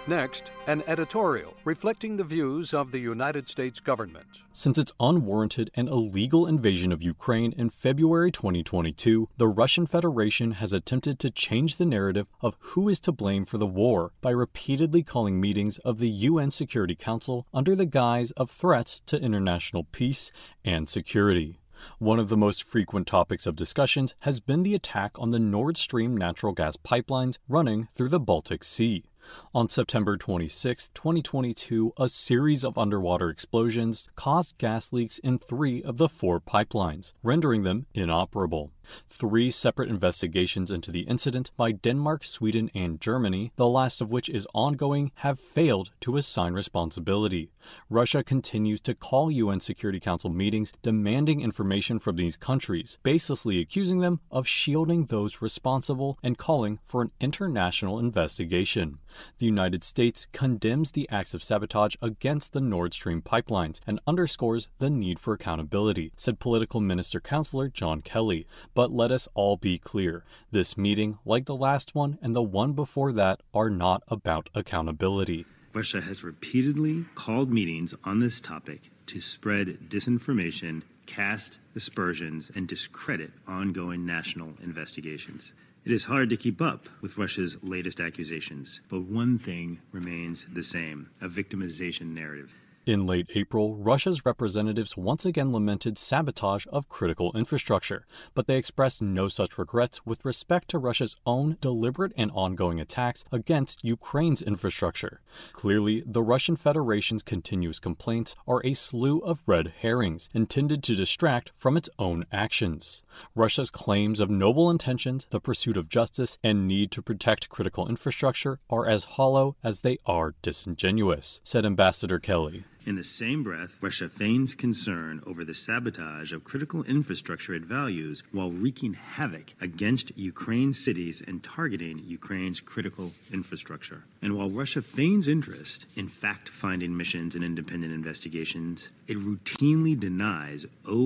Next, an editorial reflecting the views of the United States government. Since its unwarranted and illegal invasion of Ukraine in February 2022, the Russian Federation has attempted to change the narrative of who is to blame for the war by repeatedly calling meetings of the UN Security Council under the guise of threats to international peace and security. One of the most frequent topics of discussions has been the attack on the Nord Stream natural gas pipelines running through the Baltic Sea. On September 26, 2022, a series of underwater explosions caused gas leaks in 3 of the 4 pipelines, rendering them inoperable. 3 separate investigations into the incident by Denmark, Sweden, and Germany, the last of which is ongoing, have failed to assign responsibility. Russia continues to call UN Security Council meetings demanding information from these countries, baselessly accusing them of shielding those responsible and calling for an international investigation. The United States condemns the acts of sabotage against the Nord Stream pipelines and underscores the need for accountability, said Political Minister Counselor John Kelly. But let us all be clear. This meeting, like the last one and the one before that, are not about accountability. Russia has repeatedly called meetings on this topic to spread disinformation, cast aspersions, and discredit ongoing national investigations. It is hard to keep up with Russia's latest accusations, but one thing remains the same: a victimization narrative. In late April, Russia's representatives once again lamented sabotage of critical infrastructure, but they expressed no such regrets with respect to Russia's own deliberate and ongoing attacks against Ukraine's infrastructure. Clearly, the Russian Federation's continuous complaints are a slew of red herrings intended to distract from its own actions. Russia's claims of noble intentions, the pursuit of justice, and need to protect critical infrastructure are as hollow as they are disingenuous, said Ambassador Kelly. In the same breath, Russia feigns concern over the sabotage of critical infrastructure it values while wreaking havoc against Ukraine's cities and targeting Ukraine's critical infrastructure. And while Russia feigns interest in fact-finding missions and independent investigations, it routinely denies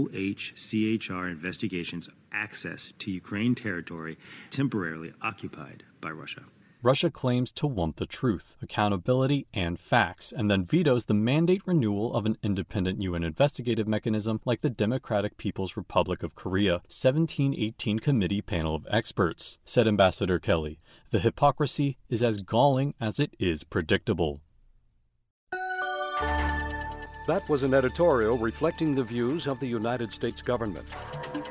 OHCHR investigations access to Ukraine territory temporarily occupied by Russia. Russia claims to want the truth, accountability, and facts, and then vetoes the mandate renewal of an independent UN investigative mechanism like the Democratic People's Republic of Korea 1718 Committee panel of experts, said Ambassador Kelly. The hypocrisy is as galling as it is predictable. That was an editorial reflecting the views of the United States government.